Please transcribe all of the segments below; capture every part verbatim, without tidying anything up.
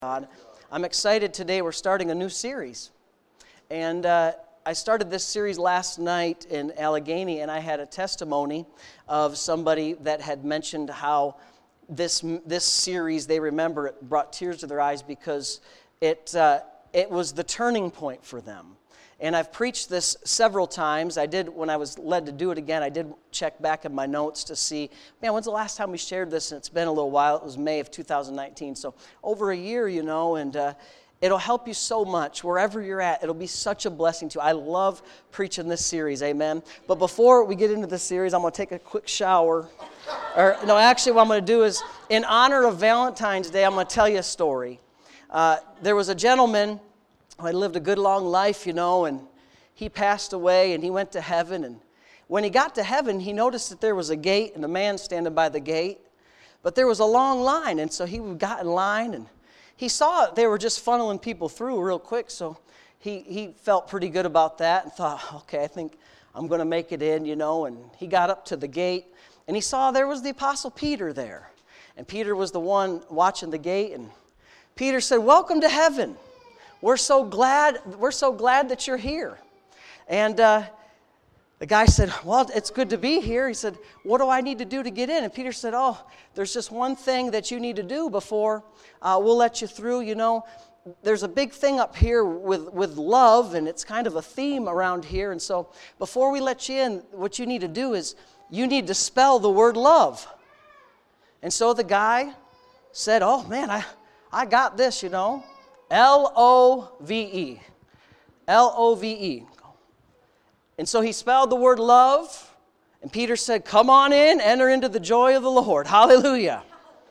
God. I'm excited today. We're starting a new series. And uh, I started this series last night in Allegheny, and I had a testimony of somebody that had mentioned how this this series, they remember it, brought tears to their eyes because it uh, it was the turning point for them. And I've preached this several times. I did, when I was led to do it again, I did check back in my notes to see, man, when's the last time we shared this? And it's been a little while. It was May of two thousand nineteen. So over a year, you know, and uh, it'll help you so much. Wherever you're at, it'll be such a blessing to you. I love preaching this series, amen. But before we get into this series, I'm going to take a quick shower. Or, no, actually what I'm going to do is, in honor of Valentine's Day, I'm going to tell you a story. Uh, there was a gentleman who had lived a good long life, you know, and he passed away and he went to heaven. And when he got to heaven, he noticed that there was a gate and a man standing by the gate. But there was a long line, and so he got in line, and he saw they were just funneling people through real quick, so he, he felt pretty good about that and thought, okay, I think I'm going to make it in, you know. And he got up to the gate, and he saw there was the Apostle Peter there. And Peter was the one watching the gate, and Peter said, "Welcome to heaven. We're so glad, we're so glad that you're here." And uh, the guy said, "Well, it's good to be here." He said, "What do I need to do to get in?" And Peter said, "Oh, there's just one thing that you need to do before uh, we'll let you through. You know, there's a big thing up here with, with love, and it's kind of a theme around here. And so before we let you in, what you need to do is you need to spell the word love." And so the guy said, "Oh, man, I, I got this, you know. L O V E. L O V E. And so he spelled the word love, and Peter said, "Come on in, enter into the joy of the Lord." Hallelujah.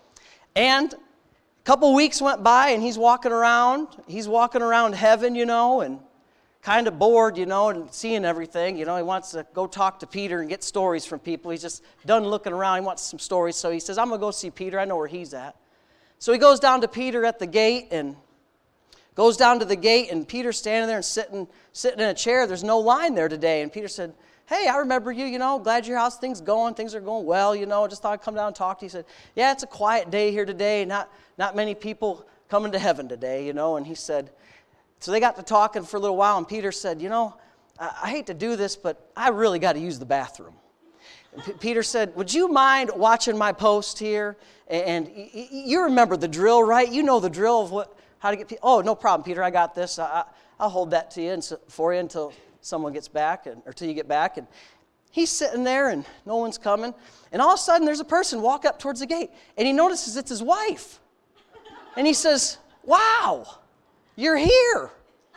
And a couple weeks went by, and he's walking around. He's walking around heaven, you know, and kind of bored, you know, and seeing everything. You know, he wants to go talk to Peter and get stories from people. He's just done looking around. He wants some stories. So he says, "I'm going to go see Peter. I know where he's at." So he goes down to Peter at the gate, and goes down to the gate, and Peter's standing there and sitting sitting in a chair. There's no line there today. And Peter said, "Hey, I remember you, you know, glad your house, things going, things are going well, you know, just thought I'd come down and talk to you." He said, "Yeah, it's a quiet day here today, not, not many people coming to heaven today, you know." And he said, so they got to talking for a little while, and Peter said, "You know, I, I hate to do this, but I really got to use the bathroom." And P- Peter said, "Would you mind watching my post here? And, and y- y- you remember the drill, right? You know the drill of what, how to get people." "Oh, no problem, Peter. I got this. I, I'll hold that to you and so, for you until someone gets back, and, or till you get back." And he's sitting there, and no one's coming. And all of a sudden, there's a person walk up towards the gate, and he notices it's his wife. And he says, "Wow, you're here."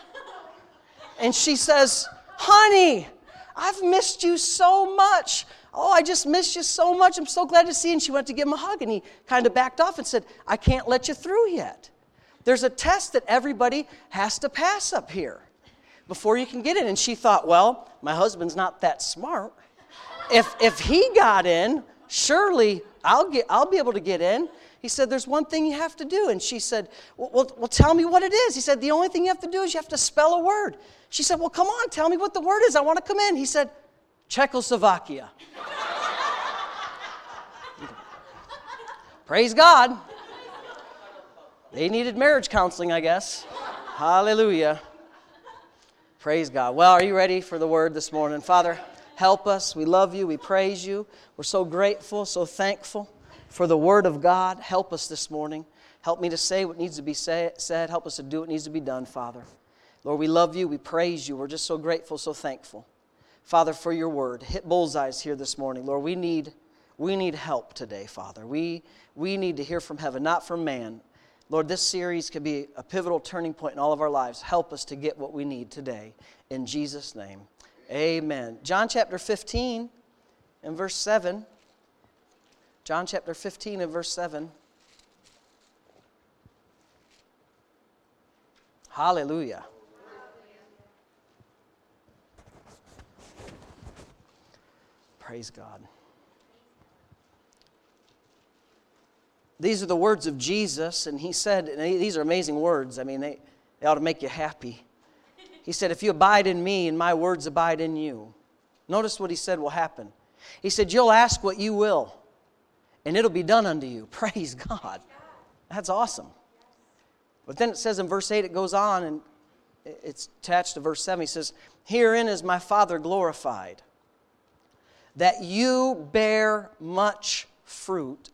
And she says, "Honey, I've missed you so much. Oh, I just missed you so much. I'm so glad to see you." And she went to give him a hug, and he kind of backed off and said, "I can't let you through yet. There's a test that everybody has to pass up here before you can get in." And she thought, well, my husband's not that smart. If if he got in, surely I'll get I'll be able to get in. He said, "There's one thing you have to do." And she said, well, well, well, tell me what it is." He said, "The only thing you have to do is you have to spell a word." She said, "Well, come on, tell me what the word is. I want to come in." He said, "Czechoslovakia." Praise God. They needed marriage counseling, I guess. Hallelujah. Praise God. Well, are you ready for the word this morning? Father, help us. We love you. We praise you. We're so grateful, so thankful for the word of God. Help us this morning. Help me to say what needs to be say, said. Help us to do what needs to be done, Father. Lord, we love you. We praise you. We're just so grateful, so thankful, Father, for your word. Hit bullseyes here this morning. Lord, we need, we need help today, Father. We, we need to hear from heaven, not from man. Lord, this series could be a pivotal turning point in all of our lives. Help us to get what we need today. In Jesus' name, amen. John chapter fifteen and verse seven. John chapter fifteen and verse seven. Hallelujah. Praise God. These are the words of Jesus, and he said, and these are amazing words. I mean, they, they ought to make you happy. He said, "If you abide in me and my words abide in you." Notice what he said will happen. He said, "You'll ask what you will, and it'll be done unto you." Praise God. That's awesome. But then it says in verse eight, it goes on, and it's attached to verse seven. He says, herein is my Father glorified, that you bear much fruit,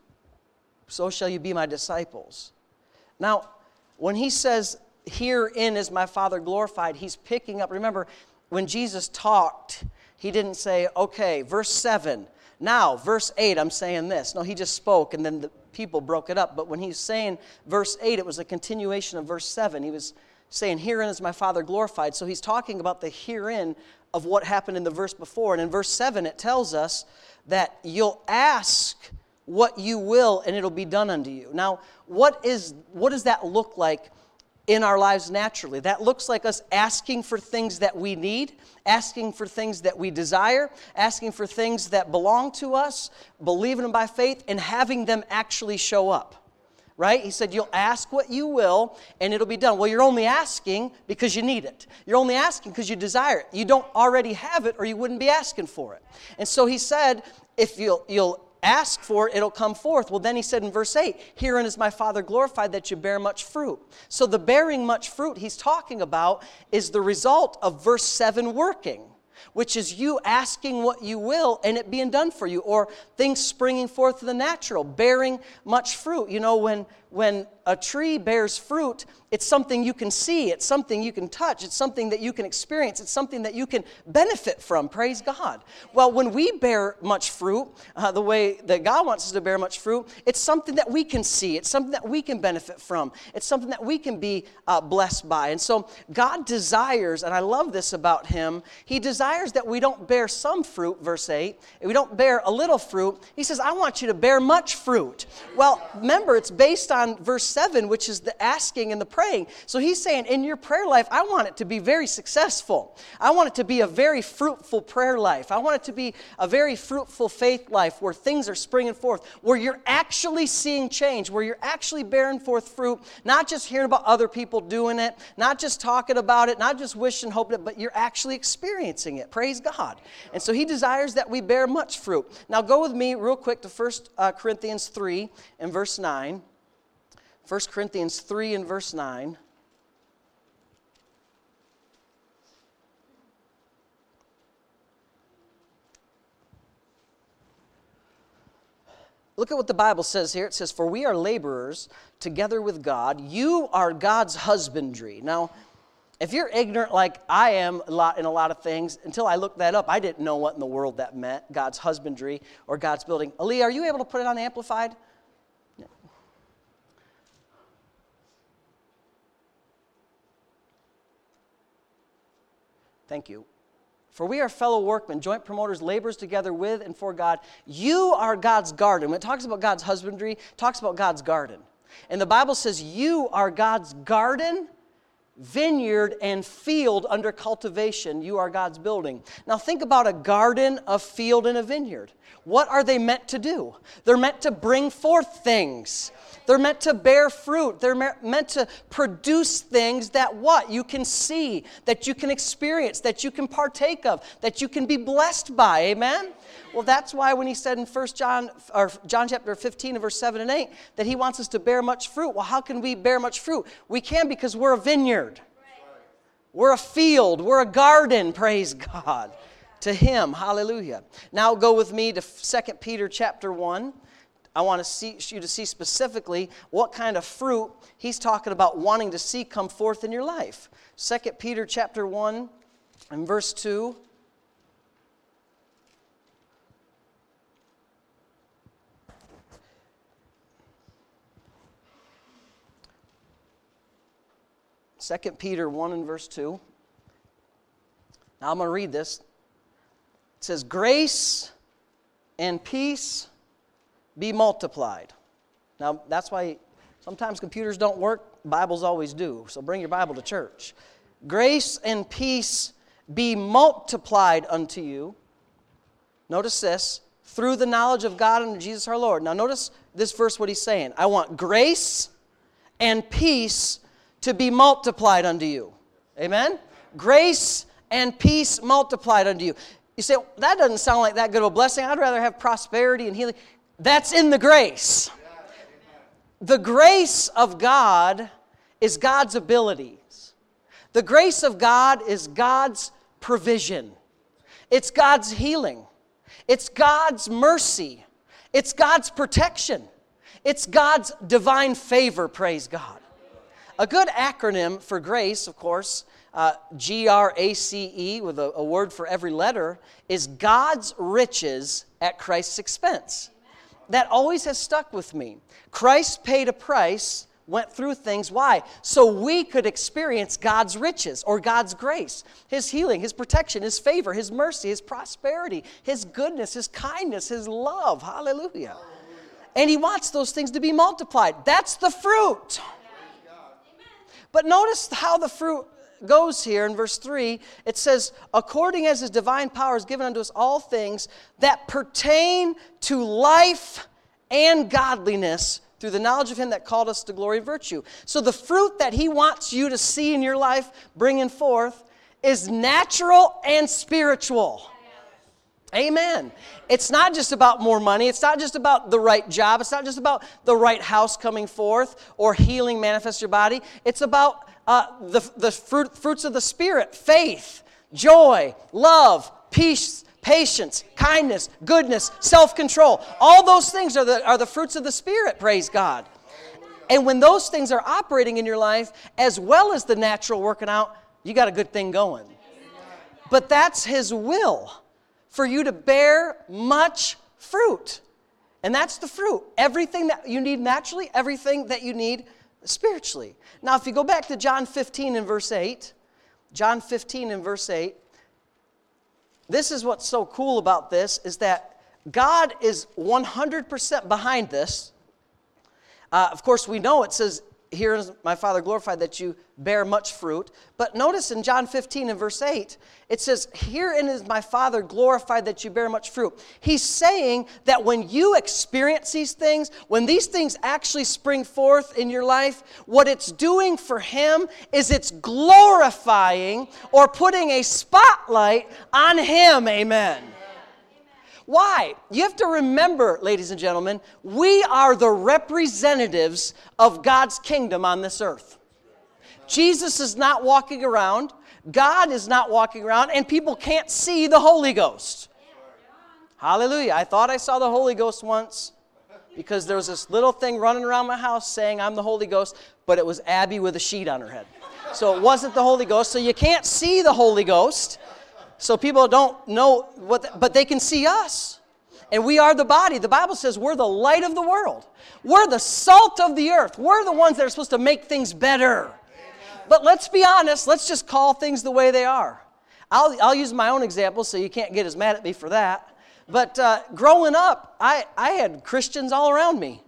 so shall you be my disciples. Now, when he says, herein is my Father glorified, he's picking up. Remember, when Jesus talked, he didn't say, okay, verse seven, now, verse eight, I'm saying this. No, he just spoke, and then the people broke it up. But when he's saying verse eight, it was a continuation of verse seven. He was saying, herein is my Father glorified. So he's talking about the herein of what happened in the verse before. And in verse seven, it tells us that you'll ask what you will, and it'll be done unto you. Now, what is what does that look like in our lives naturally? That looks like us asking for things that we need, asking for things that we desire, asking for things that belong to us, believing them by faith, and having them actually show up. Right? He said, you'll ask what you will, and it'll be done. Well, you're only asking because you need it. You're only asking because you desire it. You don't already have it, or you wouldn't be asking for it. And so he said, if you'll, you'll ask for it, it'll come forth. Well, then he said in verse eight, herein is my Father glorified, that you bear much fruit. So the bearing much fruit he's talking about is the result of verse seven working, which is you asking what you will and it being done for you, or things springing forth in the natural, bearing much fruit. You know, when, when a tree bears fruit, it's something you can see, it's something you can touch, it's something that you can experience, it's something that you can benefit from, praise God. Well, when we bear much fruit, uh, the way that God wants us to bear much fruit, it's something that we can see, it's something that we can benefit from, it's something that we can be uh, blessed by. And so God desires, and I love this about him, he desires that we don't bear some fruit, verse eight, and we don't bear a little fruit. He says, I want you to bear much fruit. Well, remember, it's based on verse seven, which is the asking and the praying. So he's saying, in your prayer life, I want it to be very successful. I want it to be a very fruitful prayer life. I want it to be a very fruitful faith life where things are springing forth, where you're actually seeing change, where you're actually bearing forth fruit, not just hearing about other people doing it, not just talking about it, not just wishing, hoping it, but you're actually experiencing it. Praise God. And so he desires that we bear much fruit. Now go with me real quick to First Corinthians three and verse nine. First Corinthians three and verse nine. Look at what the Bible says here. It says, for we are laborers together with God. You are God's husbandry. Now, if you're ignorant like I am a lot in a lot of things, until I looked that up, I didn't know what in the world that meant, God's husbandry or God's building. Ali, are you able to put it on the Amplified? Thank you. For we are fellow workmen, joint promoters, laborers together with and for God. You are God's garden. When it talks about God's husbandry, it talks about God's garden. And the Bible says you are God's garden, vineyard, and field under cultivation. You are God's building. Now think about a garden, a field, and a vineyard. What are they meant to do? They're meant to bring forth things. They're meant to bear fruit. They're meant to produce things that what? You can see, that you can experience, that you can partake of, that you can be blessed by. Amen? Well, that's why when he said in First John, or John chapter fifteen, verse seven and eight, that he wants us to bear much fruit. Well, how can we bear much fruit? We can because we're a vineyard. We're a field. We're a garden, praise God, to him. Hallelujah. Now go with me to Second Peter chapter one. I want to see you to see specifically what kind of fruit he's talking about wanting to see come forth in your life. Second Peter chapter one and verse two. Second Peter one and verse two. Now I'm going to read this. It says, grace and peace be multiplied. Now, that's why sometimes computers don't work. Bibles always do. So bring your Bible to church. Grace and peace be multiplied unto you. Notice this. Through the knowledge of God and Jesus our Lord. Now, notice this verse, what he's saying. I want grace and peace to be multiplied unto you. Amen? Grace and peace multiplied unto you. You say, that doesn't sound like that good of a blessing. I'd rather have prosperity and healing. That's in the grace. The grace of God is God's abilities. The grace of God is God's provision. It's God's healing. It's God's mercy. It's God's protection. It's God's divine favor, praise God. A good acronym for grace, of course, uh, G R A C E, with a, a word for every letter, is God's riches at Christ's expense. That always has stuck with me. Christ paid a price, went through things. Why? So we could experience God's riches or God's grace, His healing, His protection, His favor, His mercy, His prosperity, His goodness, His kindness, His love. Hallelujah. And He wants those things to be multiplied. That's the fruit. But notice how the fruit goes here in verse three. It says, according as His divine power is given unto us all things that pertain to life and godliness through the knowledge of Him that called us to glory and virtue. So the fruit that He wants you to see in your life bringing forth is natural and spiritual. Amen. It's not just about more money. It's not just about the right job. It's not just about the right house coming forth or healing manifest your body. It's about uh, the, the fruit, fruits of the Spirit, faith, joy, love, peace, patience, kindness, goodness, self-control. All those things are the, are the fruits of the Spirit, praise God. And when those things are operating in your life, as well as the natural working out, you got a good thing going. But that's His will, for you to bear much fruit. And that's the fruit. Everything that you need naturally, everything that you need spiritually. Now, if you go back to John fifteen and verse eight, John fifteen and verse eight, this is what's so cool about this, is that God is one hundred percent behind this. Uh, of course, we know it says, here is my Father glorified that you bear much fruit. But notice in John fifteen and verse eight, it says, herein is my Father glorified that you bear much fruit. He's saying that when you experience these things, when these things actually spring forth in your life, what it's doing for Him is it's glorifying or putting a spotlight on Him. Amen. Why? You have to remember, ladies and gentlemen, we are the representatives of God's kingdom on this earth. Jesus is not walking around, God is not walking around, and people can't see the Holy Ghost. Hallelujah. I thought I saw the Holy Ghost once because there was this little thing running around my house saying I'm the Holy Ghost, but it was Abby with a sheet on her head. So it wasn't the Holy Ghost, so you can't see the Holy Ghost. So people don't know what, the, but they can see us. And we are the body. The Bible says we're the light of the world. We're the salt of the earth. We're the ones that are supposed to make things better. Amen. But let's be honest. Let's just call things the way they are. I'll, I'll use my own example so you can't get as mad at me for that. But uh, growing up, I, I had Christians all around me.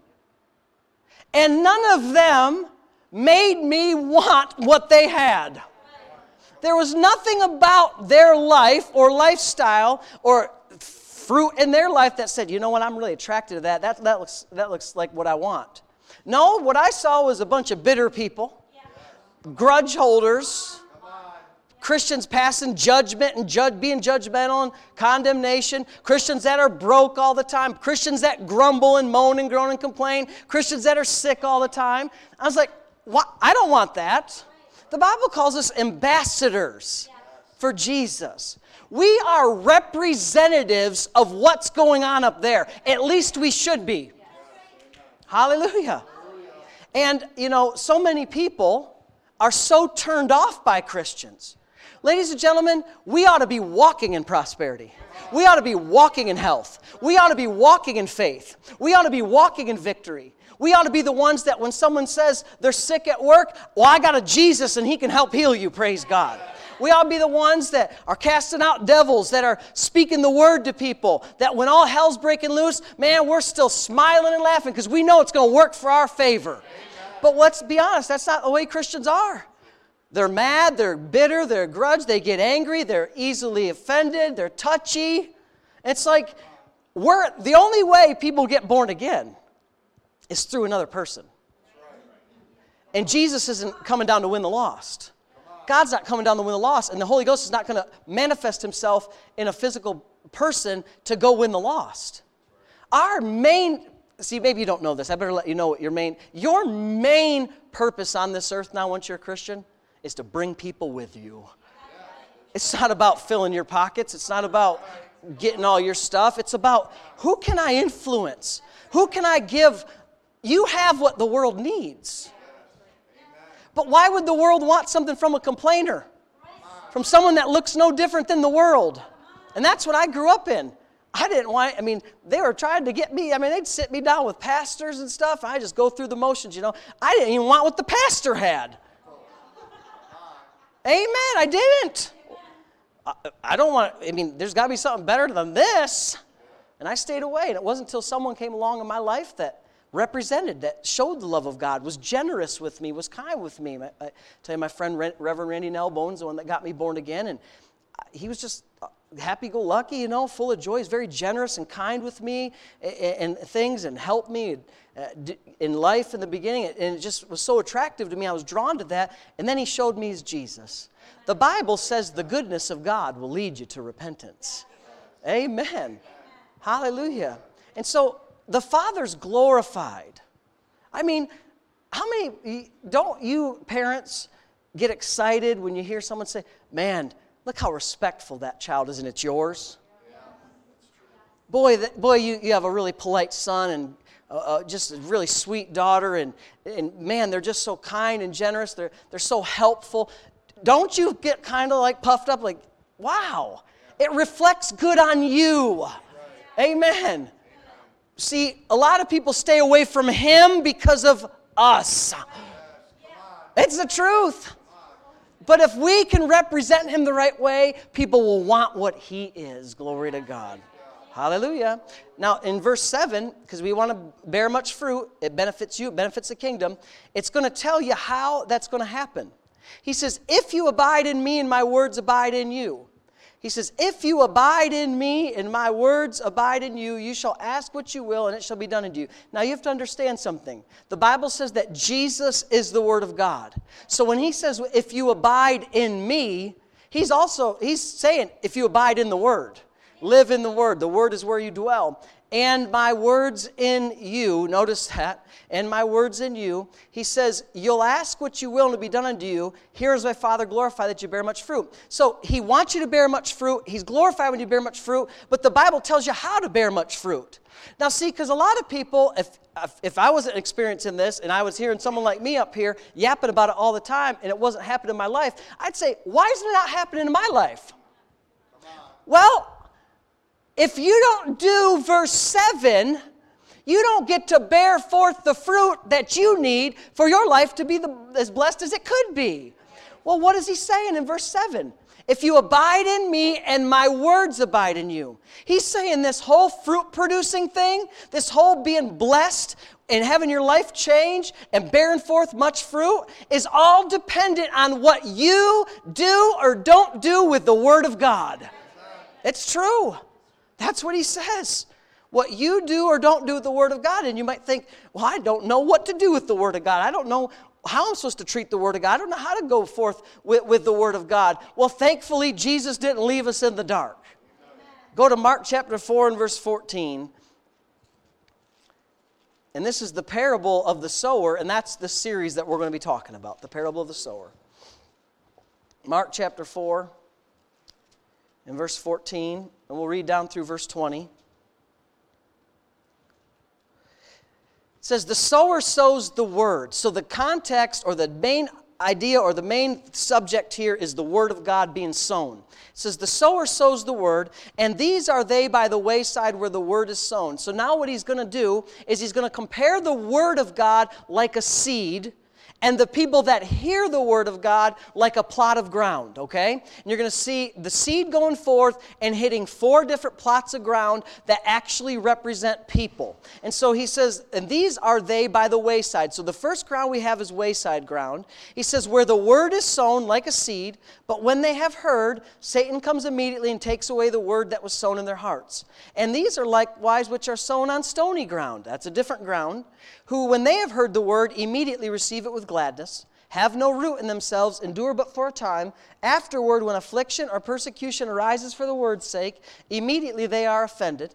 And none of them made me want what they had. There was nothing about their life or lifestyle or fruit in their life that said, you know what, I'm really attracted to that. That, that, looks, that looks like what I want. No, what I saw was a bunch of bitter people, grudge holders, Christians passing judgment and judge, being judgmental and condemnation, Christians that are broke all the time, Christians that grumble and moan and groan and complain, Christians that are sick all the time. I was like, what? I don't want that. The Bible calls us ambassadors for Jesus. We are representatives of what's going on up there. At least we should be. Hallelujah. And, you know, so many people are so turned off by Christians. Ladies and gentlemen, we ought to be walking in prosperity. We ought to be walking in health. We ought to be walking in faith. We ought to be walking in victory. We ought to be the ones that when someone says they're sick at work, well, I got a Jesus and He can help heal you, praise God. We ought to be the ones that are casting out devils, that are speaking the word to people, that when all hell's breaking loose, man, we're still smiling and laughing because we know it's going to work for our favor. Amen. But let's be honest, that's not the way Christians are. They're mad, they're bitter, they're grudge, they get angry, they're easily offended, they're touchy. It's like we're the only way people get born again is through another person. And Jesus isn't coming down to win the lost. God's not coming down to win the lost, and the Holy Ghost is not going to manifest Himself in a physical person to go win the lost. Our main see, maybe you don't know this. I better let you know what your main, your main purpose on this earth now, once you're a Christian, is to bring people with you. It's not about filling your pockets. It's not about getting all your stuff. It's about who can I influence? Who can I give? You have what the world needs. But why would the world want something from a complainer? From someone that looks no different than the world? And that's what I grew up in. I didn't want, I mean, they were trying to get me, I mean, they'd sit me down with pastors and stuff, and I just go through the motions, you know. I didn't even want what the pastor had. Amen, I didn't. I, I don't want, I mean, there's got to be something better than this. And I stayed away, and it wasn't until someone came along in my life that represented, that showed the love of God, was generous with me, was kind with me. I, I tell you, my friend Reverend Randy Nellbones, the one that got me born again, and he was just happy-go-lucky, you know, full of joy. He's very generous and kind with me and, and things, and helped me in life in the beginning, and it just was so attractive to me. I was drawn to that, and then he showed me his Jesus. The Bible says the goodness of God will lead you to repentance. Amen. Hallelujah. And so the Father's glorified. I mean, how many, don't you parents get excited when you hear someone say, man, look how respectful that child is, and it's yours? Boy, that, boy, you, you have a really polite son and uh, uh, just a really sweet daughter, and, and man, they're just so kind and generous. They're, they're so helpful. Don't you get kind of like puffed up like, wow, it reflects good on you. Amen. See, a lot of people stay away from Him because of us. It's the truth. But if we can represent Him the right way, people will want what He is. Glory to God. Hallelujah. Now, in verse seven, because we want to bear much fruit, it benefits you, it benefits the kingdom, it's going to tell you how that's going to happen. He says, if you abide in me and my words abide in you. He says, if you abide in me and my words abide in you, you shall ask what you will and it shall be done unto you. Now you have to understand something. The Bible says that Jesus is the Word of God. So when He says, if you abide in me, He's also, He's saying, if you abide in the Word. Live in the Word. The Word is where you dwell. And my words in you, notice that, and my words in you, He says, you'll ask what you will and it'll be done unto you. Here is my Father glorified that you bear much fruit. So He wants you to bear much fruit. He's glorified when you bear much fruit, but the Bible tells you how to bear much fruit. Now see, because a lot of people, if, if I wasn't experiencing this and I was hearing someone like me up here yapping about it all the time and it wasn't happening in my life, I'd say, why isn't it not happening in my life? Well, if you don't do verse seven, you don't get to bear forth the fruit that you need for your life to be the, as blessed as it could be. Well, what is He saying in verse seven? If you abide in me and my words abide in you. He's saying this whole fruit-producing thing, this whole being blessed and having your life change and bearing forth much fruit is all dependent on what you do or don't do with the Word of God. It's true. That's what He says. What you do or don't do with the Word of God. And you might think, well, I don't know what to do with the Word of God. I don't know how I'm supposed to treat the Word of God. I don't know how to go forth with, with the Word of God. Well, thankfully, Jesus didn't leave us in the dark. Amen. Go to Mark chapter four and verse fourteen. And this is the parable of the sower, and that's the series that we're going to be talking about, the parable of the sower. Mark chapter four and verse fourteen. And we'll read down through verse twenty. It says, the sower sows the word. So the context or the main idea or the main subject here is the Word of God being sown. It says, the sower sows the word, and these are they by the wayside where the word is sown. So now what he's going to do is he's going to compare the Word of God like a seed, and the people that hear the Word of God like a plot of ground, okay? And you're going to see the seed going forth and hitting four different plots of ground that actually represent people. And so he says, and these are they by the wayside. So the first ground we have is wayside ground. He says, where the Word is sown like a seed, but when they have heard, Satan comes immediately and takes away the word that was sown in their hearts. And these are likewise which are sown on stony ground. That's a different ground. Who, when they have heard the word, immediately receive it with gladness, have no root in themselves, endure but for a time. Afterward, when affliction or persecution arises for the word's sake, immediately they are offended.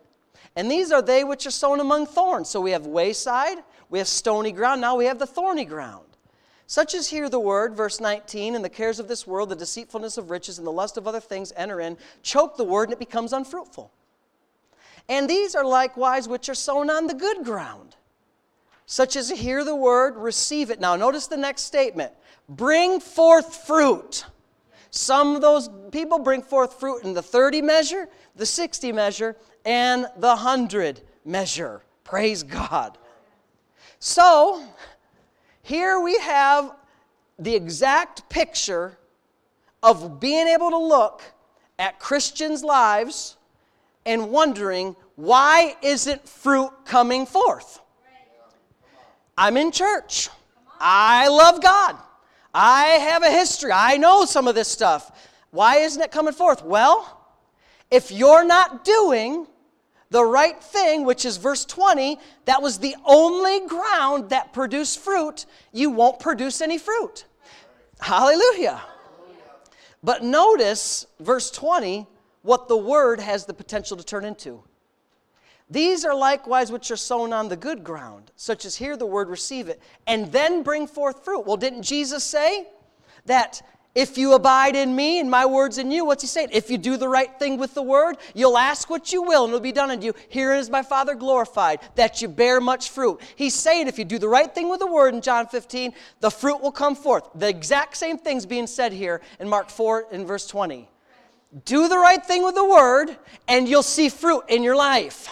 And these are they which are sown among thorns. So we have wayside, we have stony ground, now we have the thorny ground. Such as hear the word, verse nineteen, and the cares of this world, the deceitfulness of riches, and the lust of other things enter in, choke the word, and it becomes unfruitful. And these are likewise which are sown on the good ground. Such as hear the word, receive it. Now notice the next statement. Bring forth fruit. Some of those people bring forth fruit in the thirty measure, the sixty measure, and the hundred measure. Praise God. So, here we have the exact picture of being able to look at Christians' lives and wondering, why isn't fruit coming forth? I'm in church. I love God. I have a history. I know some of this stuff. Why isn't it coming forth? Well, if you're not doing the right thing, which is verse twenty, that was the only ground that produced fruit, you won't produce any fruit. Hallelujah. But notice, verse twenty, what the word has the potential to turn into. These are likewise which are sown on the good ground, such as hear the word, receive it, and then bring forth fruit. Well, didn't Jesus say that if you abide in me and my words in you, what's he saying? If you do the right thing with the word, you'll ask what you will and it'll be done unto you. Herein is my Father glorified, that you bear much fruit. He's saying if you do the right thing with the word in John fifteen, the fruit will come forth. The exact same thing's being said here in Mark four in verse twenty. Do the right thing with the word and you'll see fruit in your life.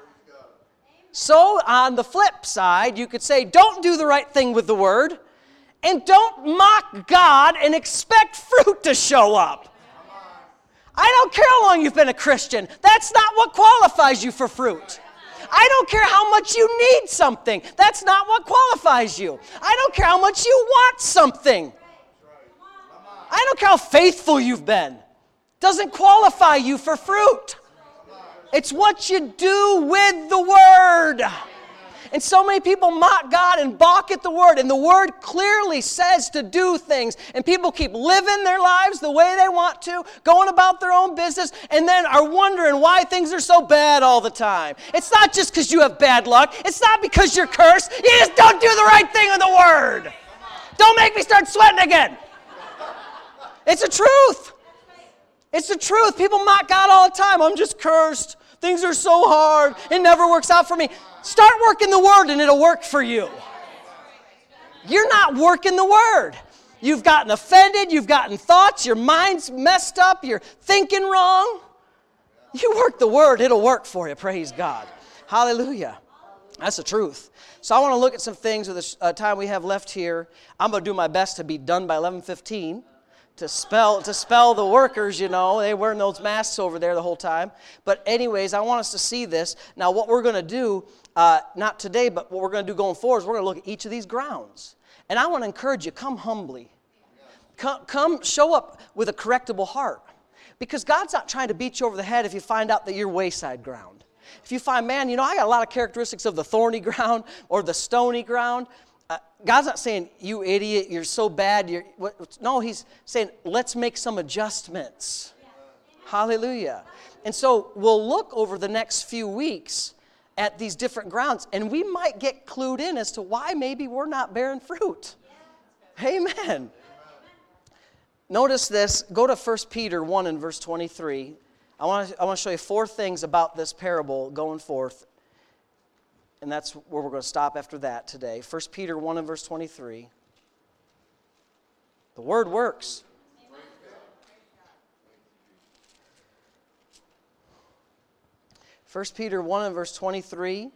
So on the flip side, you could say don't do the right thing with the word, and don't mock God and expect fruit to show up. I don't care how long you've been a Christian. That's not what qualifies you for fruit. I don't care how much you need something. That's not what qualifies you. I don't care how much you want something. I don't care how faithful you've been. Doesn't qualify you for fruit. It's what you do with the word. And so many people mock God and balk at the word. And the word clearly says to do things. And people keep living their lives the way they want to, going about their own business, and then are wondering why things are so bad all the time. It's not just because you have bad luck. It's not because you're cursed. You just don't do the right thing with the word. Don't make me start sweating again. It's the truth. It's the truth. People mock God all the time. I'm just cursed. Things are so hard. It never works out for me. Start working the word and it'll work for you. You're not working the word. You've gotten offended. You've gotten thoughts. Your mind's messed up. You're thinking wrong. You work the word. It'll work for you. Praise God. Hallelujah. That's the truth. So I want to look at some things with the uh, time we have left here. I'm going to do my best to be done by eleven fifteen. To spell, to spell the workers, you know. They wearing those masks over there the whole time. But anyways, I want us to see this. Now what we're going to do, uh, not today, but what we're going to do going forward is we're going to look at each of these grounds. And I want to encourage you, come humbly. Come, come show up with a correctable heart. Because God's not trying to beat you over the head if you find out that you're wayside ground. If you find, man, you know, I got a lot of characteristics of the thorny ground or the stony ground. Uh, God's not saying, you idiot, you're so bad. You're, what, no, he's saying, let's make some adjustments. Yeah. Hallelujah. And so we'll look over the next few weeks at these different grounds, and we might get clued in as to why maybe we're not bearing fruit. Yeah. Amen. Amen. Notice this. Go to First Peter one and verse twenty-three. I want to I want to show you four things about this parable going forth. And that's where we're going to stop after that today. First Peter one and verse twenty-three. The word works. First Peter one and verse twenty-three.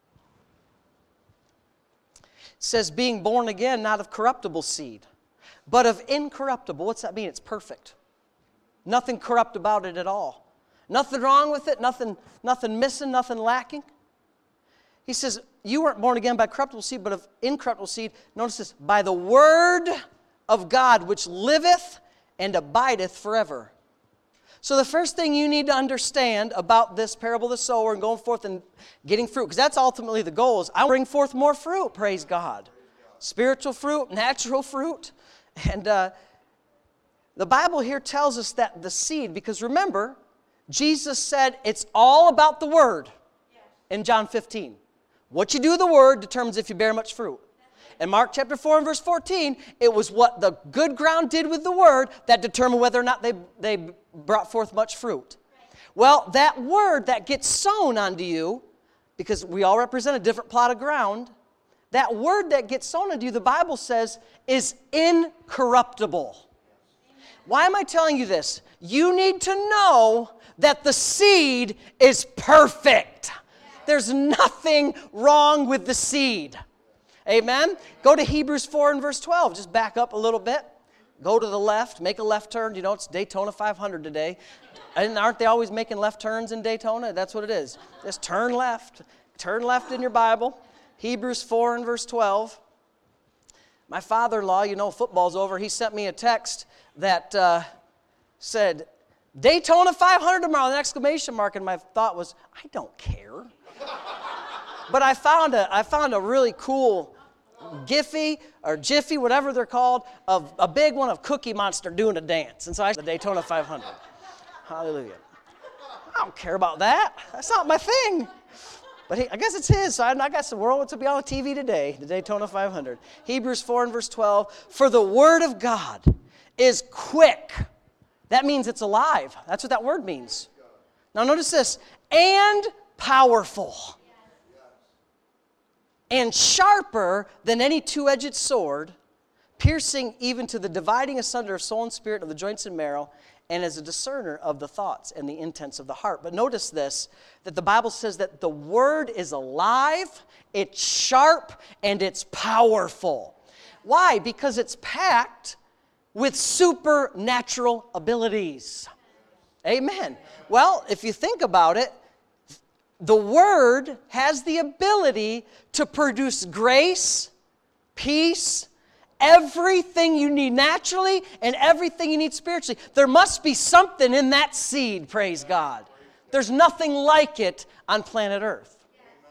It says, being born again, not of corruptible seed, but of incorruptible. What's that mean? It's perfect. Nothing corrupt about it at all. Nothing wrong with it, nothing, nothing missing, nothing lacking. He says, you weren't born again by corruptible seed, but of incorruptible seed. Notice this, by the word of God, which liveth and abideth forever. So the first thing you need to understand about this parable of the sower and going forth and getting fruit, because that's ultimately the goal, is I bring forth more fruit, praise God. Spiritual fruit, natural fruit. And uh, the Bible here tells us that the seed, because remember, Jesus said it's all about the word. in John fifteen. What you do with the word determines if you bear much fruit. In Mark chapter four and verse fourteen, it was what the good ground did with the word that determined whether or not they, they brought forth much fruit. Well, that word that gets sown onto you, because we all represent a different plot of ground, that word that gets sown onto you, the Bible says, is incorruptible. Why am I telling you this? You need to know that the seed is perfect. There's nothing wrong with the seed. Amen? Go to Hebrews four and verse twelve. Just back up a little bit. Go to the left. Make a left turn. You know, it's Daytona five hundred today. And aren't they always making left turns in Daytona? That's what it is. Just turn left. Turn left in your Bible. Hebrews four and verse twelve. My father-in-law, you know, football's over. He sent me a text that uh, said, Daytona five hundred tomorrow, an exclamation mark. And my thought was, I don't care. But I found a, I found a really cool Giphy or Jiffy, whatever they're called, of a big one of Cookie Monster doing a dance. And so I said the Daytona five hundred. Hallelujah. I don't care about that. That's not my thing. But he, I guess it's his, so I, I got some world to be on T V today, the Daytona five hundred. Hebrews four and verse twelve, for the word of God is quick. That means it's alive. That's what that word means. Now notice this, and powerful. And sharper than any two-edged sword, piercing even to the dividing asunder of soul and spirit, of the joints and marrow, and as a discerner of the thoughts and the intents of the heart. But notice this, that the Bible says that the word is alive, it's sharp, and it's powerful. Why? Because it's packed with supernatural abilities. Amen. Well, if you think about it, the Word has the ability to produce grace, peace, everything you need naturally and everything you need spiritually. There must be something in that seed, praise God. There's nothing like it on planet Earth.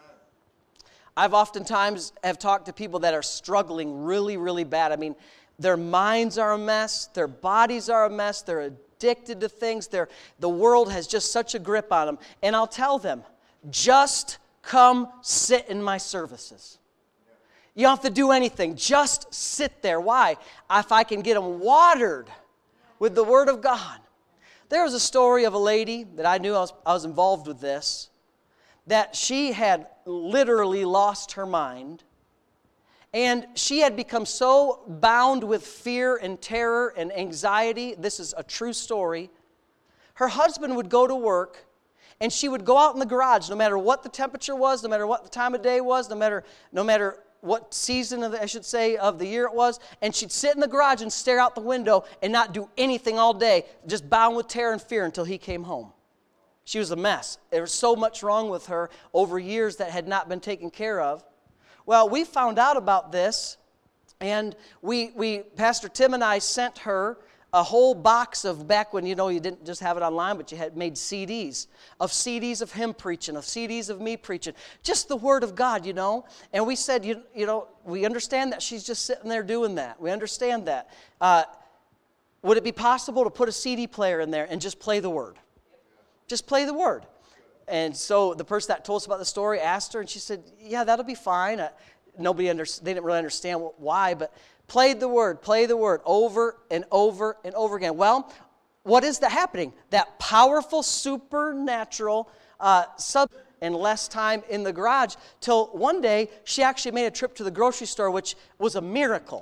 I've oftentimes have talked to people that are struggling really, really bad. I mean, their minds are a mess, their bodies are a mess, they're addicted to things, they're, the world has just such a grip on them. And I'll tell them, just come sit in my services. You don't have to do anything. Just sit there. Why? If I can get them watered with the Word of God. There was a story of a lady that I knew I was, I was involved with this, that she had literally lost her mind. And she had become so bound with fear and terror and anxiety. This is a true story. Her husband would go to work, and she would go out in the garage, no matter what the temperature was, no matter what the time of day was, no matter no matter what season of the, I should say, of the year it was, and she'd sit in the garage and stare out the window and not do anything all day, just bound with terror and fear until he came home. She was a mess. There was so much wrong with her over years that had not been taken care of. Well, we found out about this, and we, we Pastor Tim and I sent her a whole box of, back when, you know, you didn't just have it online, but you had made C Ds, of C Ds of him preaching, of C Ds of me preaching, just the Word of God, you know. And we said, you, you know, we understand that she's just sitting there doing that. We understand that. Uh, would it be possible to put a C D player in there and just play the Word? Just play the Word. And so the person that told us about the story asked her, and she said, yeah, that'll be fine. Uh, nobody under, they didn't really understand why, but played the Word, play the Word over and over and over again. Well, what is that happening? That powerful supernatural uh, sub and less time in the garage, till one day she actually made a trip to the grocery store, which was a miracle.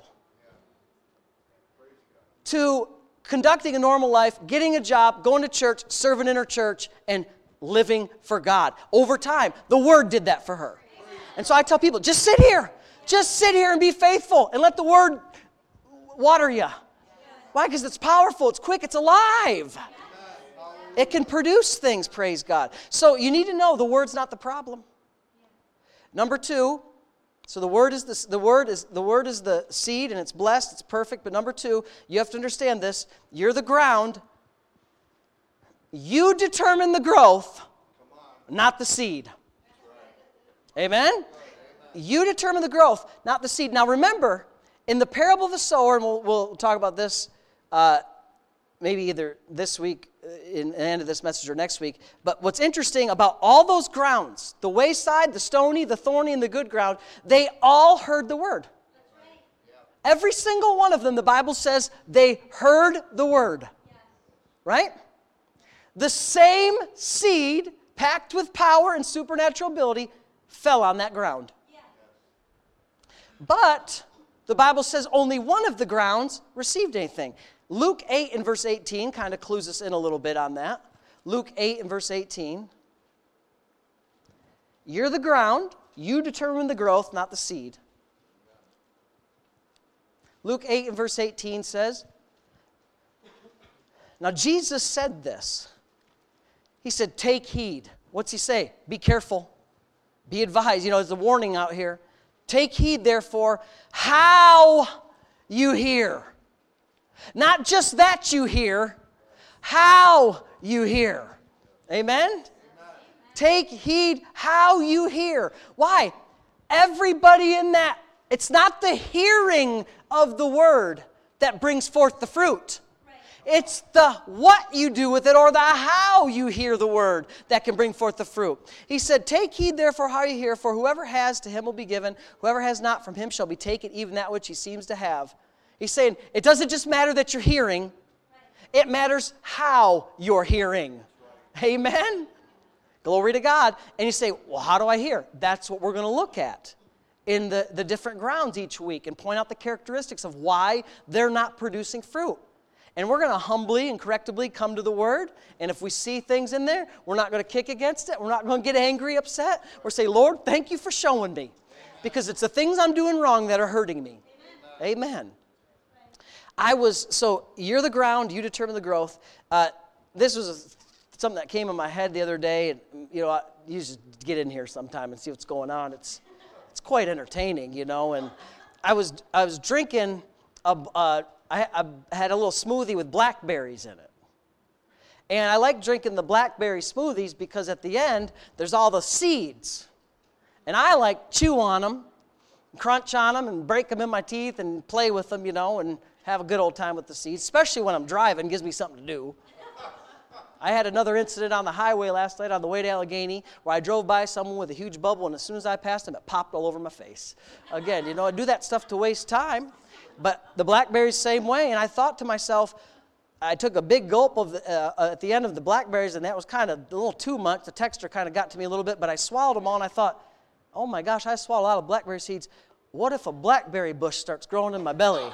To conducting a normal life, getting a job, going to church, serving in her church, and living for God. Over time, the Word did that for her. And so I tell people, just sit here. Just sit here and be faithful and let the Word water you. Why? Because it's powerful, it's quick, it's alive. It can produce things, praise God. So you need to know the Word's not the problem. Number two, so the Word is the, the Word is the Word is the seed, and it's blessed, it's perfect. But number two, you have to understand this. You're the ground. You determine the growth, not the seed. Amen? You determine the growth, not the seed. Now remember, in the parable of the sower, and we'll, we'll talk about this uh, maybe either this week, uh, in the end of this message or next week. But what's interesting about all those grounds, the wayside, the stony, the thorny, and the good ground, they all heard the word. Every single one of them, the Bible says, they heard the word. Right? The same seed, packed with power and supernatural ability, fell on that ground. But the Bible says only one of the grounds received anything. Luke eight and verse eighteen kind of clues us in a little bit on that. Luke eight and verse eighteen. You're the ground, you determine the growth, not the seed. Luke eight and verse eighteen says, now Jesus said this. He said, take heed. What's he say? Be careful. Be advised. You know, there's a warning out here. Take heed, therefore, how you hear. Not just that you hear, how you hear. Amen? Amen? Take heed how you hear. Why? Everybody in that, it's not the hearing of the word that brings forth the fruit. It's the what you do with it or the how you hear the word that can bring forth the fruit. He said, take heed therefore how you hear, for whoever has, to him will be given. Whoever has not, from him shall be taken, even that which he seems to have. He's saying, it doesn't just matter that you're hearing. It matters how you're hearing. Amen? Glory to God. And you say, well, how do I hear? That's what we're going to look at in the, the different grounds each week and point out the characteristics of why they're not producing fruit. And we're going to humbly and correctably come to the Word. And if we see things in there, we're not going to kick against it. We're not going to get angry, upset. We're say, Lord, thank you for showing me. Because it's the things I'm doing wrong that are hurting me. Amen. Amen. I was, so you're the ground, you determine the growth. Uh, this was a, something that came in my head the other day. And, you know, I, you just get in here sometime and see what's going on. It's it's quite entertaining, you know. And I was I was drinking a... a I, I had a little smoothie with blackberries in it. And I like drinking the blackberry smoothies because at the end, there's all the seeds. And I like chew on them, crunch on them, and break them in my teeth and play with them, you know, and have a good old time with the seeds, especially when I'm driving. It gives me something to do. I had another incident on the highway last night on the way to Allegheny where I drove by someone with a huge bubble, and as soon as I passed him, it popped all over my face. Again, you know, I do that stuff to waste time. But the blackberries, same way. And I thought to myself, I took a big gulp of the, uh, at the end of the blackberries, and that was kind of a little too much. The texture kind of got to me a little bit, but I swallowed them all, and I thought, oh my gosh, I swallowed a lot of blackberry seeds. What if a blackberry bush starts growing in my belly?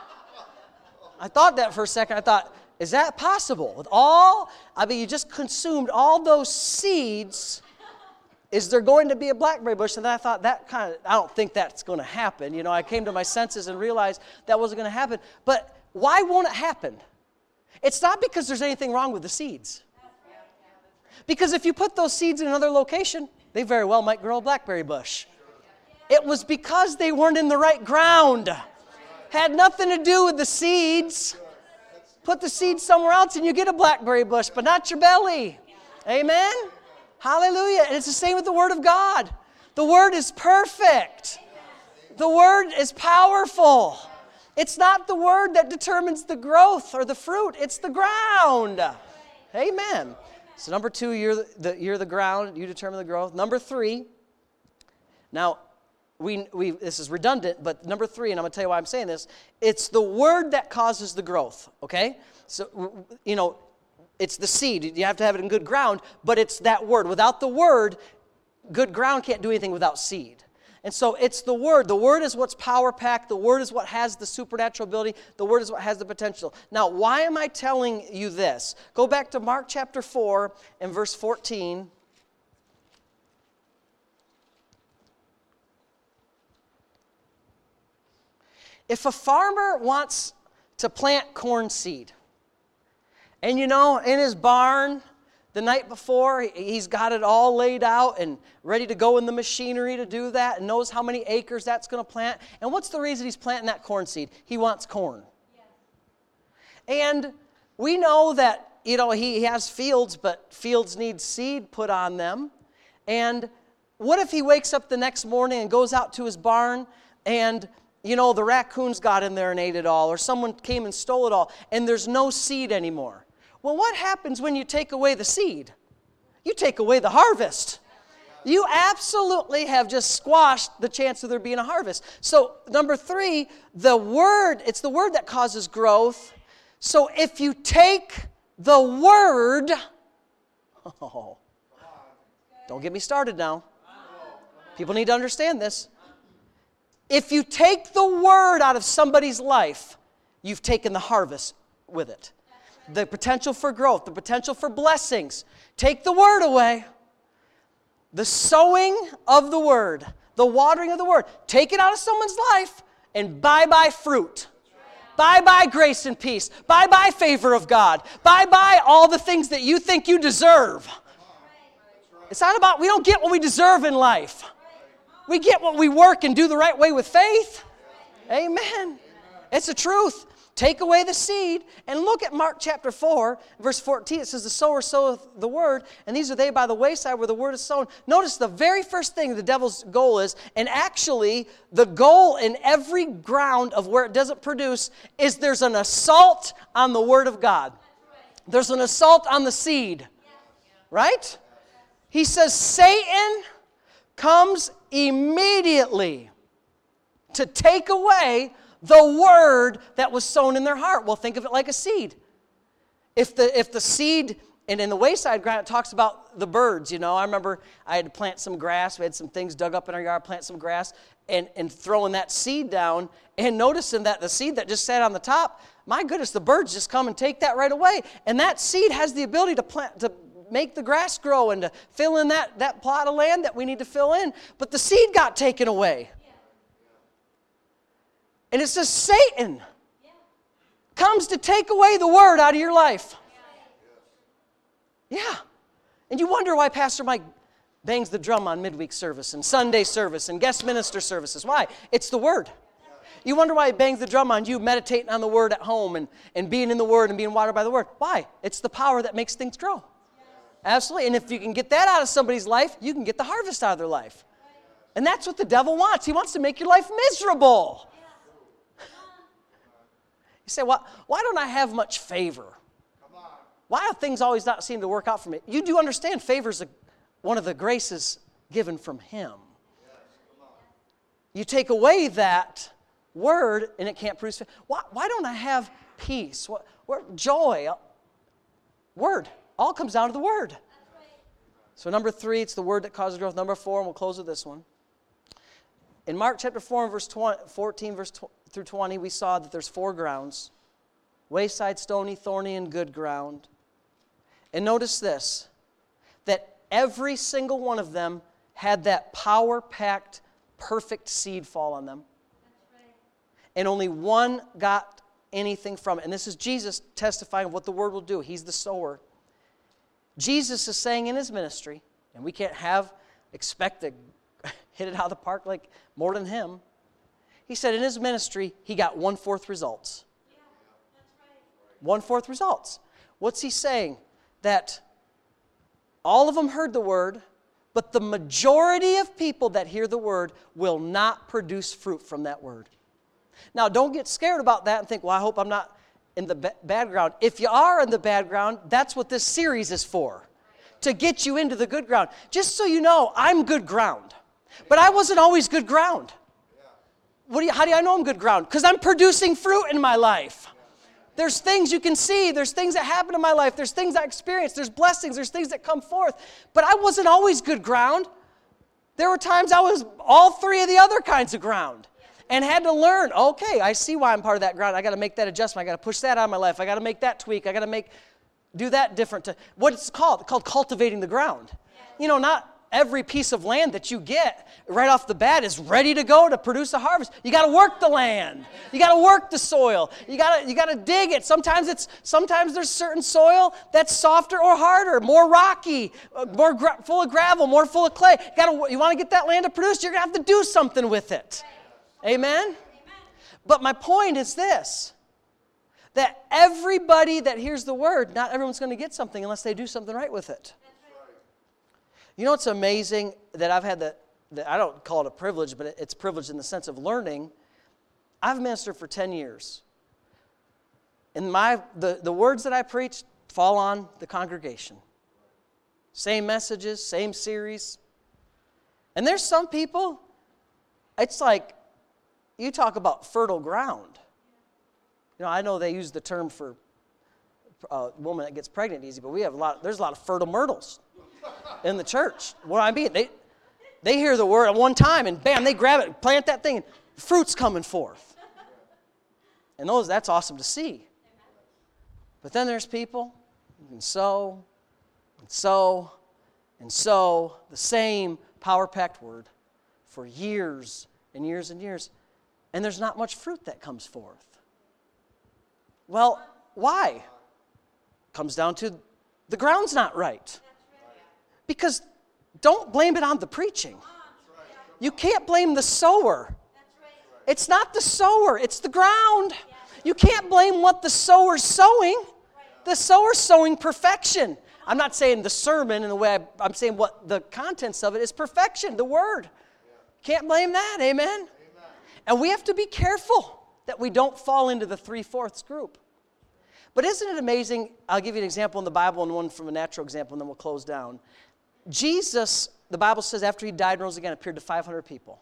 I thought that for a second. I thought, is that possible? With all, I mean, you just consumed all those seeds. Is there going to be a blackberry bush? And then I thought, that kind of, I don't think that's going to happen. You know, I came to my senses and realized that wasn't going to happen. But why won't it happen? It's not because there's anything wrong with the seeds. Because if you put those seeds in another location, they very well might grow a blackberry bush. It was because they weren't in the right ground. Had nothing to do with the seeds. Put the seeds somewhere else and you get a blackberry bush, but not your belly. Amen? Hallelujah. And it's the same with the Word of God. The Word is perfect. The Word is powerful. It's not the Word that determines the growth or the fruit. It's the ground. Amen. So number two, you're the, the, you're the ground. You determine the growth. Number three, now, we, we this is redundant, but number three, and I'm going to tell you why I'm saying this, it's the Word that causes the growth, okay? So, you know, it's the seed. You have to have it in good ground, but it's that word. Without the word, good ground can't do anything without seed. And so it's the word. The word is what's power-packed. The word is what has the supernatural ability. The word is what has the potential. Now, why am I telling you this? Go back to Mark chapter four and verse fourteen. If a farmer wants to plant corn seed, and you know, in his barn, the night before, he's got it all laid out and ready to go in the machinery to do that and knows how many acres that's going to plant. And what's the reason he's planting that corn seed? He wants corn. Yes. And we know that, you know, he has fields, but fields need seed put on them. And what if he wakes up the next morning and goes out to his barn and you know, the raccoons got in there and ate it all, or someone came and stole it all, and there's no seed anymore. Well, what happens when you take away the seed? You take away the harvest. You absolutely have just squashed the chance of there being a harvest. So, number three, the word, it's the word that causes growth. So, if you take the word, oh, don't get me started now. People need to understand this. If you take the word out of somebody's life, you've taken the harvest with it. The potential for growth, the potential for blessings. Take the word away. The sowing of the word, the watering of the word. Take it out of someone's life and bye-bye fruit. Bye-bye grace and peace. Bye-bye favor of God. Bye-bye all the things that you think you deserve. It's not about, we don't get what we deserve in life. We get what we work and do the right way with faith. Amen. It's the truth. Take away the seed and look at Mark chapter four, verse fourteen. It says, the sower soweth the word, and these are they by the wayside where the word is sown. Notice the very first thing the devil's goal is, and actually the goal in every ground of where it doesn't produce is there's an assault on the word of God. There's an assault on the seed. Right? He says, Satan comes immediately to take away the word that was sown in their heart. Well, think of it like a seed. If the if the seed, and in the wayside ground, it talks about the birds, you know. I remember I had to plant some grass. We had some things dug up in our yard, plant some grass, and, and throwing that seed down, and noticing that the seed that just sat on the top, my goodness, the birds just come and take that right away. And that seed has the ability to plant, to make the grass grow and to fill in that, that plot of land that we need to fill in. But the seed got taken away. And it says Satan comes to take away the word out of your life. Yeah. And you wonder why Pastor Mike bangs the drum on midweek service and Sunday service and guest minister services. Why? It's the word. You wonder why he bangs the drum on you meditating on the word at home and, and being in the word and being watered by the word. Why? It's the power that makes things grow. Absolutely. And if you can get that out of somebody's life, you can get the harvest out of their life. And that's what the devil wants. He wants to make your life miserable. You say, well, why don't I have much favor? Why do things always not seem to work out for me? You do understand favor is one of the graces given from Him. You take away that word and it can't produce favor. Why, why don't I have peace? What, what, joy? Word. All comes down to the word. So number three, it's the word that causes growth. Number four, and we'll close with this one. In Mark chapter four, verse fourteen, verse through twenty, we saw that there's four grounds. Wayside, stony, thorny, and good ground. And notice this, that every single one of them had that power-packed, perfect seed fall on them. That's right. And only one got anything from it. And this is Jesus testifying of what the word will do. He's the sower. Jesus is saying in His ministry, and we can't have, expect to hit it out of the park like more than Him. He said in His ministry, He got one-fourth results. Yeah, that's right. One-fourth results. What's He saying? That all of them heard the word, but the majority of people that hear the word will not produce fruit from that word. Now, don't get scared about that and think, well, I hope I'm not in the ba- bad ground. If you are in the bad ground, that's what this series is for, to get you into the good ground. Just so you know, I'm good ground, but I wasn't always good ground. What do you, how do I know I'm good ground? Because I'm producing fruit in my life. There's things you can see. There's things that happen in my life. There's things I experience. There's blessings. There's things that come forth. But I wasn't always good ground. There were times I was all three of the other kinds of ground and had to learn, okay, I see why I'm part of that ground. I got to make that adjustment. I got to push that out of my life. I got to make that tweak. I got to make, do that different. To, what it's called? It's called cultivating the ground. You know, not every piece of land that you get right off the bat is ready to go to produce a harvest. You got to work the land. You got to work the soil. You got to you got to dig it. Sometimes it's sometimes there's certain soil that's softer or harder, more rocky, more gra- full of gravel, more full of clay. You got to you want to get that land to produce, you're going to have to do something with it. Amen? But my point is this, that everybody that hears the word, not everyone's going to get something unless they do something right with it. You know, it's amazing that I've had the, the, I don't call it a privilege, but it's privilege in the sense of learning, I've ministered for ten years. And my the, the words that I preach fall on the congregation. Same messages, same series. And there's some people, it's like, you talk about fertile ground. You know, I know they use the term for a woman that gets pregnant easy, but we have a lot, there's a lot of fertile myrtles in the church. What I mean, they, they hear the word at one time and bam, they grab it, plant that thing, and fruit's coming forth. And those, that's awesome to see. But then there's people who can sow and sow and sow the same power-packed word for years and years and years, and there's not much fruit that comes forth. Well, why? Comes down to the ground's not right. Because don't blame it on the preaching. You can't blame the sower. It's not the sower, it's the ground. You can't blame what the sower's sowing. The sower's sowing perfection. I'm not saying the sermon in the way I, I'm saying what the contents of it is perfection, the word. Can't blame that, amen? Amen? And we have to be careful that we don't fall into the three-fourths group. But isn't it amazing? I'll give you an example in the Bible and one from a natural example, and then we'll close down. Jesus, the Bible says, after he died and rose again, appeared to five hundred people.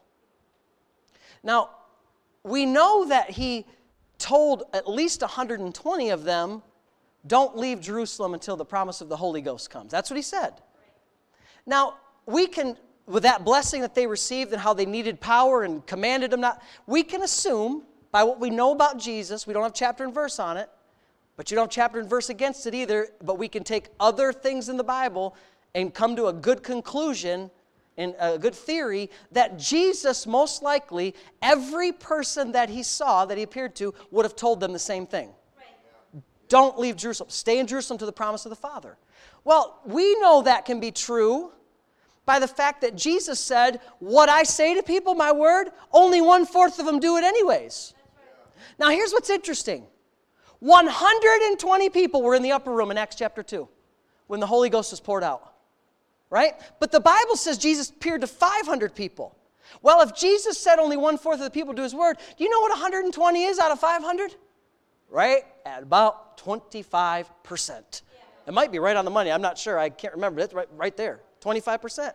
Now, we know that he told at least one hundred twenty of them, don't leave Jerusalem until the promise of the Holy Ghost comes. That's what he said. Now, we can, with that blessing that they received and how they needed power and commanded them not, we can assume by what we know about Jesus, we don't have chapter and verse on it, but you don't have chapter and verse against it either, but we can take other things in the Bible and come to a good conclusion and a good theory that Jesus most likely, every person that he saw, that he appeared to, would have told them the same thing. Right. Don't leave Jerusalem. Stay in Jerusalem to the promise of the Father. Well, we know that can be true by the fact that Jesus said, what I say to people, my word, only one-fourth of them do it anyways. Right. Now here's what's interesting. one hundred twenty people were in the upper room in Acts chapter two when the Holy Ghost was poured out. Right? But the Bible says Jesus appeared to five hundred people. Well, if Jesus said only one-fourth of the people do his word, do you know what one hundred twenty is out of five hundred? Right? At about twenty-five percent. It might be right on the money. I'm not sure. I can't remember. It's right, right there. twenty-five percent.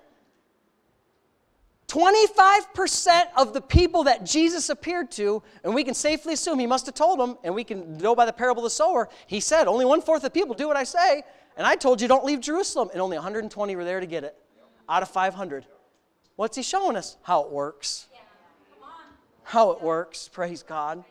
twenty-five percent of the people that Jesus appeared to, and we can safely assume he must have told them, and we can know by the parable of the sower, he said, only one-fourth of the people do what I say, and I told you don't leave Jerusalem, and only one hundred twenty were there to get it, out of five hundred. What's he showing us? How it works. How it works, praise God.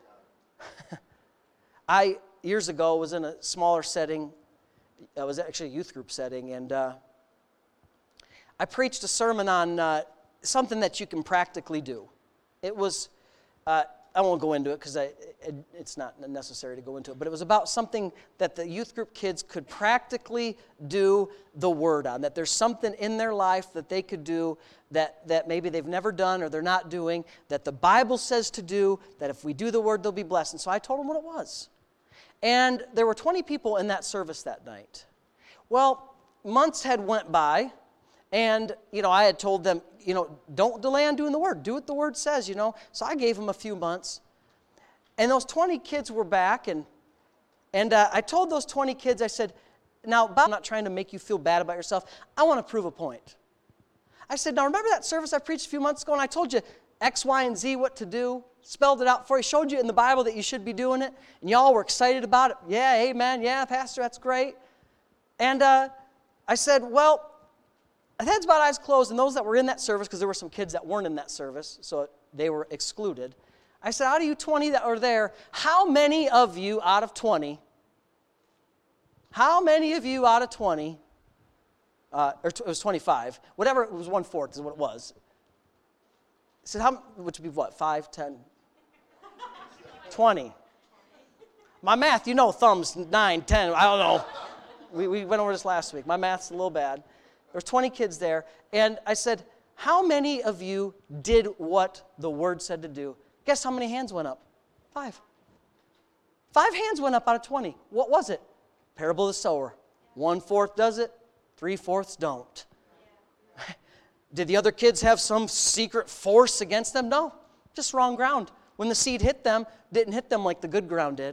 I, years ago, was in a smaller setting. I was actually a youth group setting, and uh, I preached a sermon on uh, something that you can practically do. It was, uh, I won't go into it because it, it's not necessary to go into it, but it was about something that the youth group kids could practically do the word on, that there's something in their life that they could do that, that maybe they've never done or they're not doing, that the Bible says to do, that if we do the word, they'll be blessed. And so I told them what it was. And there were twenty people in that service that night. Well, months had went by, and, you know, I had told them, you know, don't delay on doing the word. Do what the word says, you know. So I gave them a few months. And those twenty kids were back, and and uh, I told those twenty kids, I said, now, Bob, I'm not trying to make you feel bad about yourself. I want to prove a point. I said, now, remember that service I preached a few months ago, and I told you X, Y, and Z what to do? Spelled it out for you, showed you in the Bible that you should be doing it, and y'all were excited about it. Yeah, amen, yeah, Pastor, that's great. And uh, I said, well, heads bowed, eyes closed, and those that were in that service, because there were some kids that weren't in that service, so they were excluded. I said, out of you twenty that were there, how many of you out of twenty, how many of you out of twenty, uh, or it was twenty-five, whatever, it was one-fourth is what it was. I said, how, which would be what, five, ten, twenty. My math, you know, thumbs, nine, ten, I don't know. We, we went over this last week. My math's a little bad. There were twenty kids there, and I said, how many of you did what the word said to do? Guess how many hands went up? Five. Five hands went up out of twenty. What was it? Parable of the sower. One-fourth does it, three-fourths don't. Did the other kids have some secret force against them? No, just wrong ground. when the seed hit them, didn't hit them like the good ground did.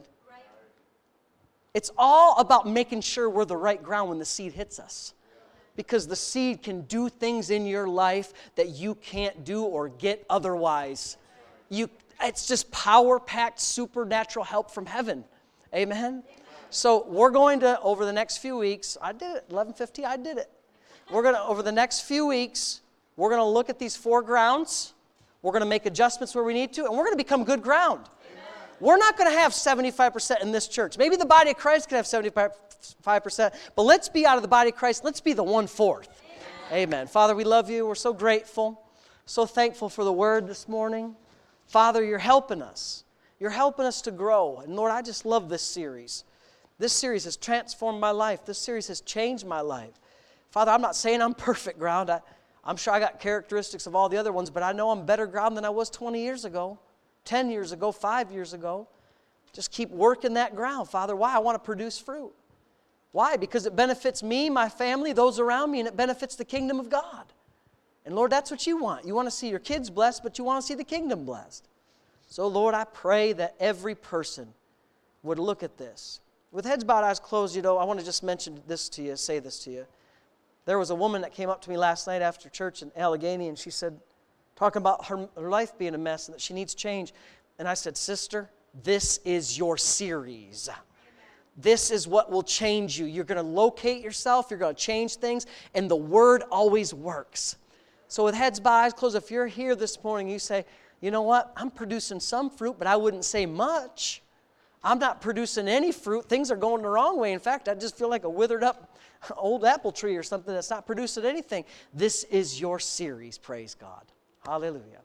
It's all about making sure we're the right ground when the seed hits us. Because the seed can do things in your life that you can't do or get otherwise. You, it's just power-packed, supernatural help from heaven. Amen? So we're going to, over the next few weeks, I did it, eleven fifty, I did it. We're going to, over the next few weeks, we're going to look at these four grounds. We're going to make adjustments where we need to, and we're going to become good ground. We're not going to have seventy-five percent in this church. Maybe the body of Christ can have seventy-five percent, but let's be out of the body of Christ. Let's be the one-fourth. Amen. Amen. Father, we love you. We're so grateful, so thankful for the word this morning. Father, you're helping us. You're helping us to grow. And Lord, I just love this series. This series has transformed my life. This series has changed my life. Father, I'm not saying I'm perfect ground. I, I'm sure I got characteristics of all the other ones, but I know I'm better ground than I was twenty years ago, ten years ago, five years ago. Just keep working that ground, Father. Why? I want to produce fruit. Why? Because it benefits me, my family, those around me, and it benefits the kingdom of God. And Lord, that's what you want. You want to see your kids blessed, but you want to see the kingdom blessed. So Lord, I pray that every person would look at this. With heads bowed, eyes closed, you know, I want to just mention this to you, say this to you. There was a woman that came up to me last night after church in Allegheny, and she said, talking about her, her life being a mess and that she needs change. And I said, sister, this is your series. This is what will change you. You're going to locate yourself. You're going to change things. And the Word always works. So with heads bowed, eyes closed, if you're here this morning, you say, you know what? I'm producing some fruit, but I wouldn't say much. I'm not producing any fruit. Things are going the wrong way. In fact, I just feel like a withered up old apple tree or something that's not producing anything. This is your series, praise God. Hallelujah.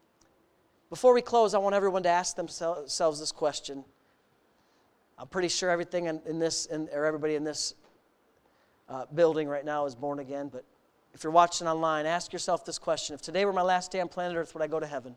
Before we close, I want everyone to ask themselves this question. I'm pretty sure everything in, in this, in, or everybody in this uh, building right now is born again, but if you're watching online, ask yourself this question. If today were my last day on planet Earth, would I go to heaven?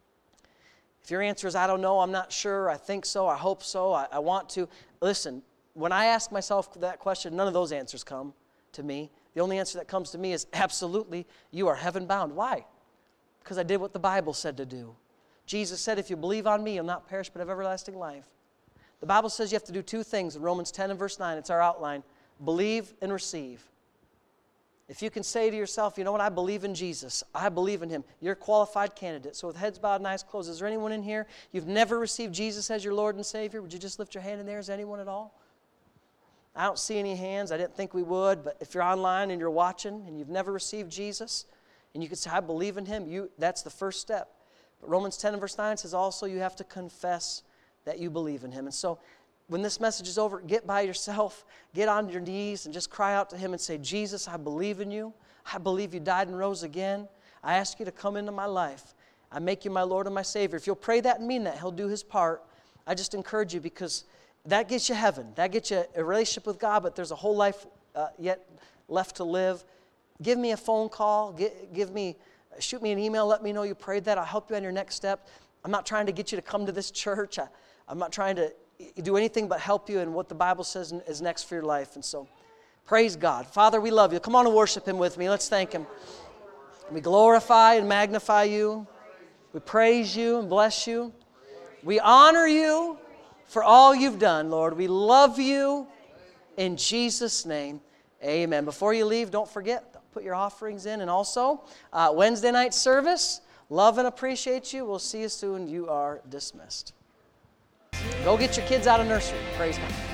If your answer is, I don't know, I'm not sure, I think so, I hope so, I, I want to, listen, when I ask myself that question, none of those answers come to me. The only answer that comes to me is, absolutely, you are heaven-bound. Why? Because I did what the Bible said to do. Jesus said, if you believe on me, you'll not perish but have everlasting life. The Bible says you have to do two things in Romans ten and verse nine. It's our outline. Believe and receive. If you can say to yourself, you know what, I believe in Jesus. I believe in Him. You're a qualified candidate. So with heads bowed and eyes closed, is there anyone in here, you've never received Jesus as your Lord and Savior? Would you just lift your hand in there? Is there anyone at all? I don't see any hands. I didn't think we would. But if you're online and you're watching and you've never received Jesus, and you can say, I believe in Him, you, that's the first step. But Romans ten and verse nine says also you have to confess that you believe in Him. And so when this message is over, get by yourself, get on your knees and just cry out to Him and say, Jesus, I believe in you. I believe you died and rose again. I ask you to come into my life. I make you my Lord and my Savior. If you'll pray that and mean that, He'll do His part. I just encourage you because that gets you heaven. That gets you a relationship with God, but there's a whole life uh, yet left to live. Give me a phone call. Give, give me, shoot me an email. Let me know you prayed that. I'll help you on your next step. I'm not trying to get you to come to this church. I, I'm not trying to do anything but help you in what the Bible says is next for your life. And so, praise God. Father, we love you. Come on and worship Him with me. Let's thank Him. We glorify and magnify you. We praise you and bless you. We honor you for all you've done, Lord. We love you in Jesus' name. Amen. Before you leave, don't forget, put your offerings in. And also, uh, Wednesday night service, love and appreciate you. We'll see you soon. You are dismissed. Go get your kids out of nursery. Praise God.